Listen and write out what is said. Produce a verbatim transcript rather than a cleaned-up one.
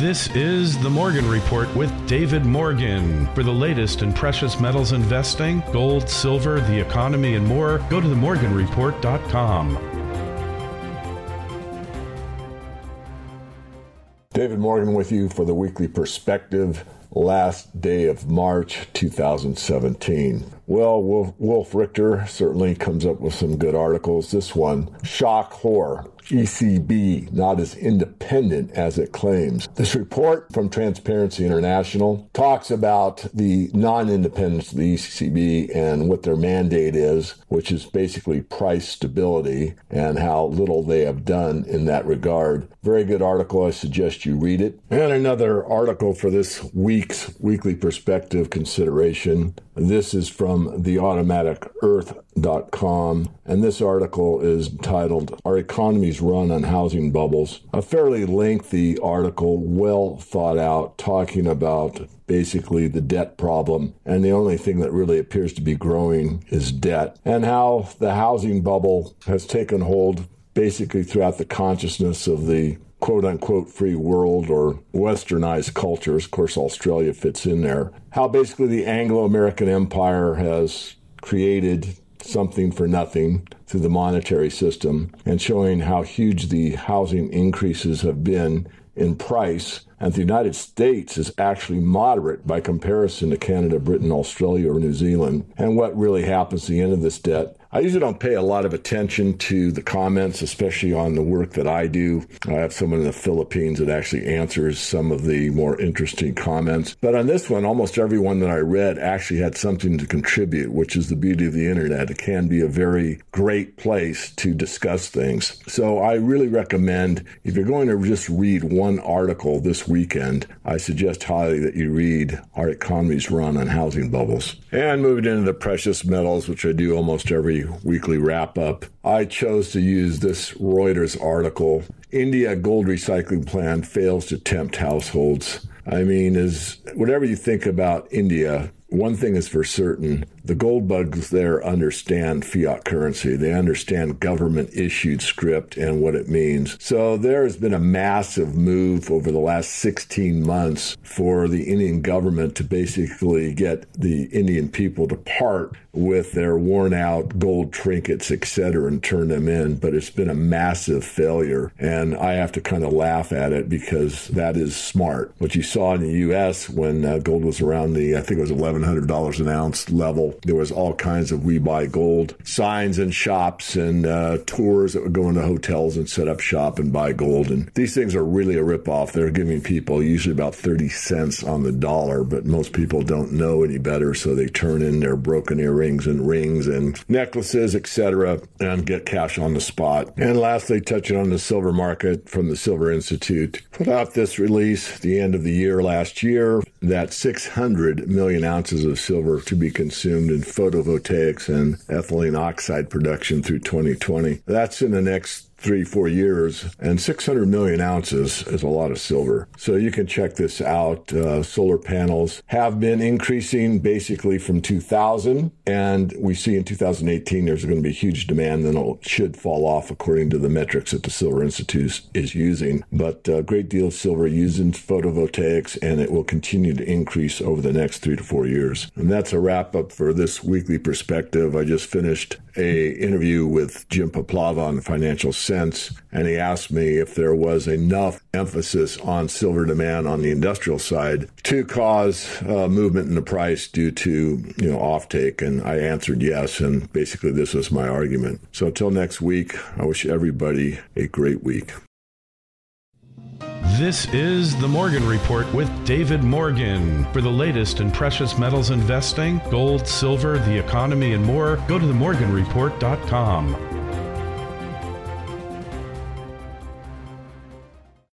This is The Morgan Report with David Morgan. For the latest in precious metals investing, gold, silver, the economy, and more, go to the morgan report dot com. David Morgan with you for the Weekly Perspective, last day of March two thousand seventeen. Well, Wolf, Wolf Richter certainly comes up with some good articles. This one, Shock Horror, E C B not as independent as it claims. This report from Transparency International talks about the non-independence of the E C B and what their mandate is, which is basically price stability, and how little they have done in that regard. Very good article. I suggest you read it. And another article for this week's Weekly Perspective consideration. This is from the automatic earth dot com, and this article is titled, Our Economies Run on Housing Bubbles. A fairly lengthy article, well thought out, talking about basically the debt problem, and the only thing that really appears to be growing is debt, and how the housing bubble has taken hold basically throughout the consciousness of the quote-unquote free world or westernized cultures. Of course, Australia fits in there. How basically the Anglo-American Empire has created something for nothing through the monetary system, and showing how huge the housing increases have been in price. And the United States is actually moderate by comparison to Canada, Britain, Australia, or New Zealand. And what really happens at the end of this debt. I usually don't pay a lot of attention to the comments, especially on the work that I do. I have someone in the Philippines that actually answers some of the more interesting comments. But on this one, almost everyone that I read actually had something to contribute, which is the beauty of the internet. It can be a very great place to discuss things. So I really recommend, if you're going to just read one article this weekend, I suggest highly that you read Our Economies Run on Housing Bubbles. And moving into the precious metals, which I do almost every weekly wrap-up, I chose to use this Reuters article, India Gold Recycling Plan Fails to Tempt Households. I mean, is whatever you think about India, one thing is for certain, the gold bugs there understand fiat currency. They understand government-issued script and what it means. So there has been a massive move over the last sixteen months for the Indian government to basically get the Indian people to part with their worn-out gold trinkets, et cetera, and turn them in. But it's been a massive failure, and I have to kind of laugh at it because that is smart. What you saw in the U S when uh, gold was around the, I think it was eleven hundred dollars an ounce level, there was all kinds of We Buy Gold signs and shops and uh, tours that would go into hotels and set up shop and buy gold. And these things are really a ripoff. They're giving people usually about thirty cents on the dollar, but most people don't know any better, so they turn in their broken earrings and rings and necklaces, et cetera, and get cash on the spot. And lastly, touching on the silver market, from the Silver Institute, put out this release at the end of the year last year that six hundred million ounces of silver to be consumed in photovoltaics and ethylene oxide production through twenty twenty. That's in the next three, four years, and six hundred million ounces is a lot of silver. So you can check this out. Uh, solar panels have been increasing basically from two thousand, and we see in two thousand eighteen there's going to be a huge demand, then it should fall off according to the metrics that the Silver Institute is using. But a great deal of silver used in photovoltaics, and it will continue to increase over the next three to four years. And that's a wrap up for this Weekly Perspective. I just finished a interview with Jim Paplava on the Financial Sense, and he asked me if there was enough emphasis on silver demand on the industrial side to cause uh, movement in the price due to, you know, offtake, and I answered yes, and basically this was my argument. So until next week, I wish everybody a great week. This is The Morgan Report with David Morgan. For the latest in precious metals investing, gold, silver, the economy, and more, go to the morgan report dot com.